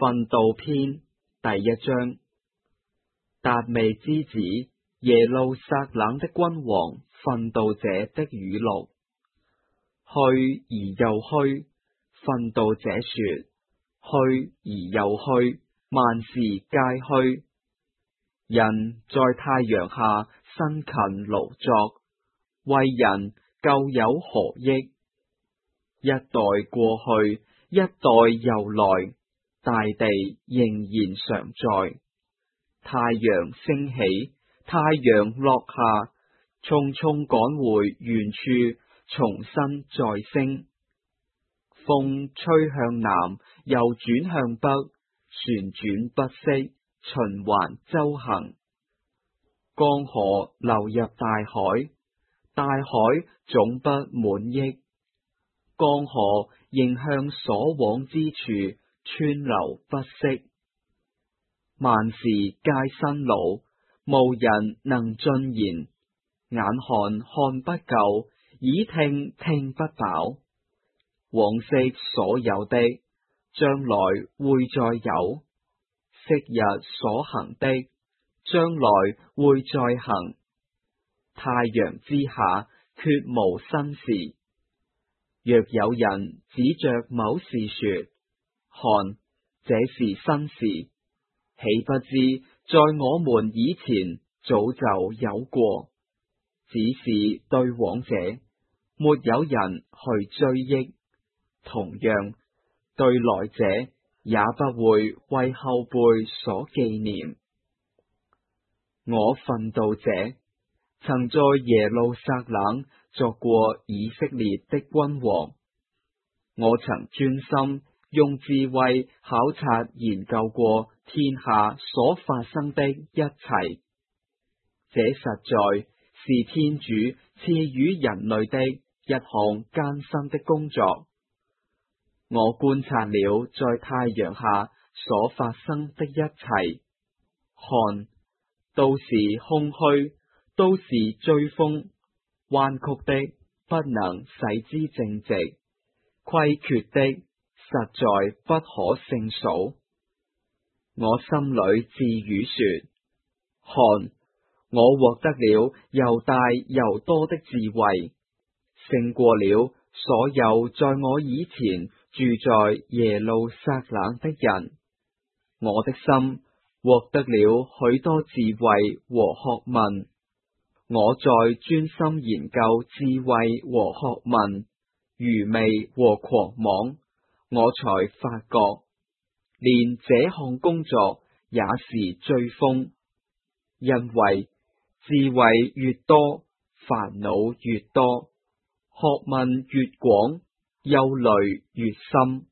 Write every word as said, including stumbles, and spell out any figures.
訓道篇第一章。達味之子耶路撒冷的君王訓道者的語錄。去而又去，訓道者說：去而又去，萬事皆虛。人在太陽下辛勤勞作，為人究有何益？一代過去，一代又來，大地仍然常在。太陽升起，太陽落下，匆匆趕回原處，重新再升。風吹向南，又轉向北，旋轉不息，循環周行。江河流入大海，大海總不滿溢。江河仍向所往之處川流不息。萬事皆辛勞，無人能盡言。眼看看不夠，耳聽聽不飽。往昔所有的，將來會再有；昔日所行的，將來會再行。太陽之下，決無新事。若有人指着某事說：看，這是新事，豈不知在我們以前早就有過？只是對往者，沒有人去追憶；同樣，對來者，也不會為後輩所紀念。我訓道者，曾在耶路撒冷作過以色列的君王。我曾專心用智慧考察研究過天下所發生的一切，這實在是天主賜予人類的一項艱辛的工作。我觀察了在太陽下所發生的一切，看，都是空虛，都是追風，彎曲的不能使之正直，虧缺的實在不可勝數。我心裏自語說：看，我獲得了又大又多的智慧，勝過了所有在我以前住在耶路撒冷的人。我的心獲得了許多智慧和學問。我在專心研究智慧和學問，愚昧和狂妄，我才發覺，連這項工作也是追風。因為智慧越多，煩惱越多；學問越廣，憂慮越深。